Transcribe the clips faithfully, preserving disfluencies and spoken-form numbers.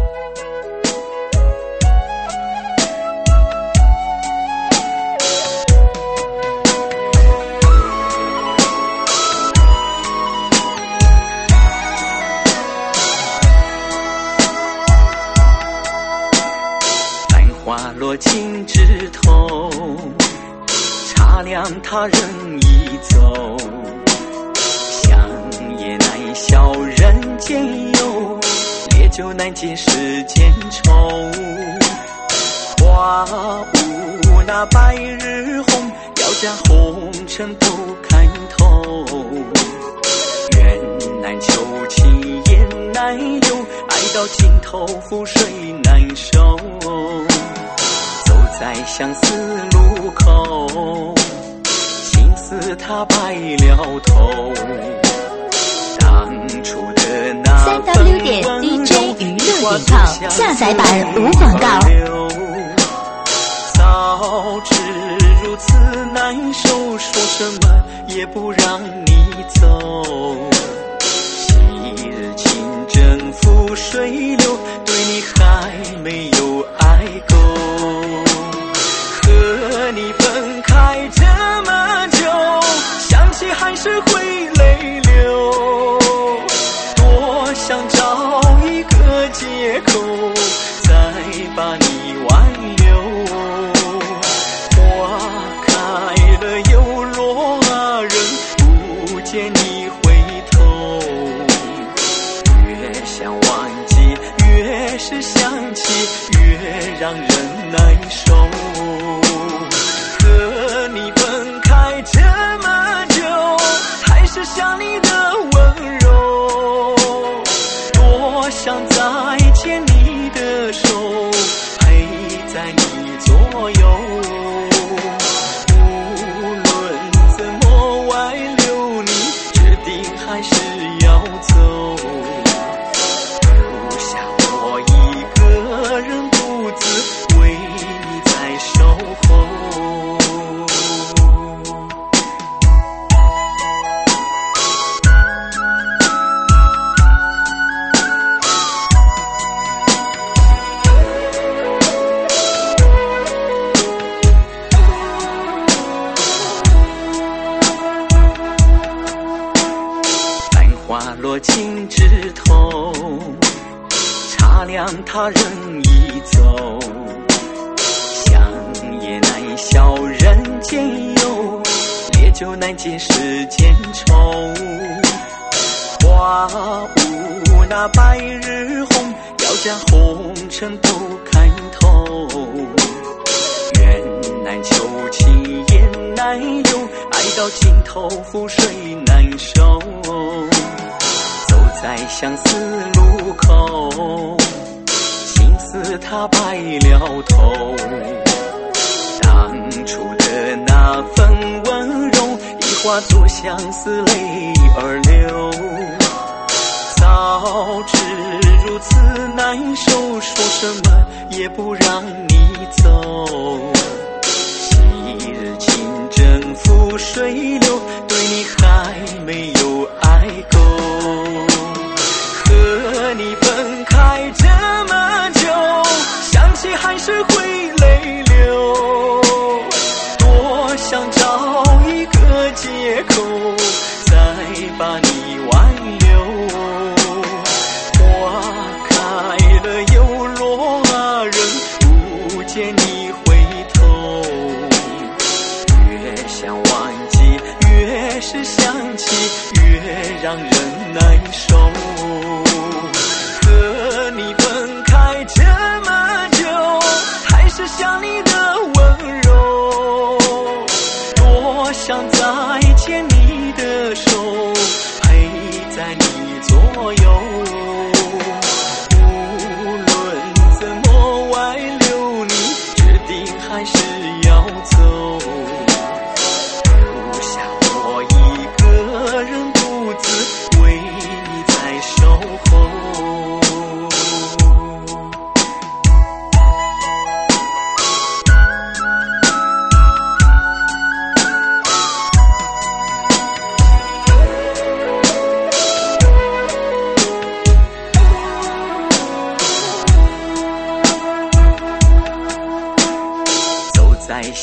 花落尽枝头，茶凉他人已走。香也难消人间忧，烈酒难解世间愁。花无那白日红，要将红尘都看透。缘难求，情也难有，爱到尽头，覆水难收。在相思路口，心思他白了头。当初的那三 w 点 d j 娱乐点 com 下载版无广告。 早知如此难受，说什么也不让你走。昔日情真付水流，对你还没有爱够。和你分开这么久，想起还是会泪流。多想找一个借口，再把你挽留。花开了又落，人不见你回头。越想忘记，越是想起，越让人难受。和你分开这么久，还是想你的温柔。多想再牵你的手，陪在你左右。无论怎么挽留你，指定还是要走。留下我一个人独自为你在守候。花落尽枝头，茶凉他人已走。香也难消人间忧，烈酒难解世间愁。花无那白日红，要将红尘都看透。缘难求，情也难有，爱到尽头，覆水难收。在相思路口，心思他白了头。当初的那份温柔，已化作相思泪儿流。早知如此难受，说什么也不让你走。昔日情真付水流，对你还没有爱够。和你分开这么久，想起还是会泪流。多想找一个借口，再把你挽留。花开了又落，人不见你回头。越想忘记，越是想起，越让人难受。和你分开这么久，还是想你的温柔。多想再牵你的手，陪在你左右。无论怎么挽留你，指定还是要走。留下我一个人独自为你在守候。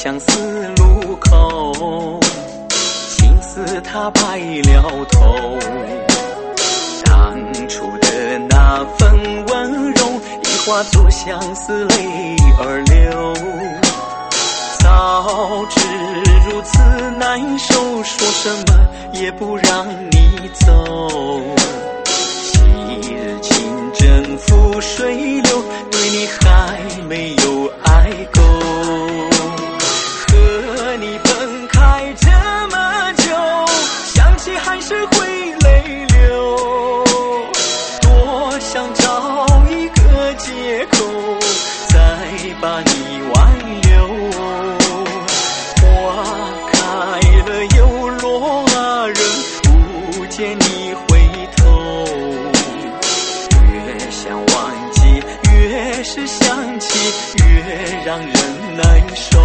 相思路口，青丝它白了头。当初的那份温柔，已化作相思泪儿流。早知如此难受，说什么也不让你走。昔日情真付水流，对你还没有爱够。和你分开这么久，想起还是会泪流。多想找一个借口，再把你挽留。花开了又落啊，人不见你回头。越想忘记，越是想起，越让人难受。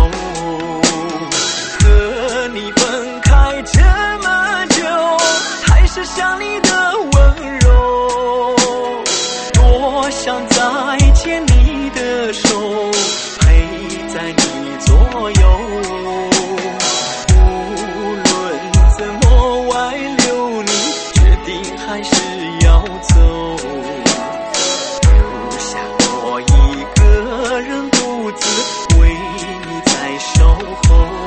和你分开这么久，还是想你的温柔。多想再牵你的手，陪在你左右。无论怎么挽留，你决定还是要走。留下我一个人独自为你在守候。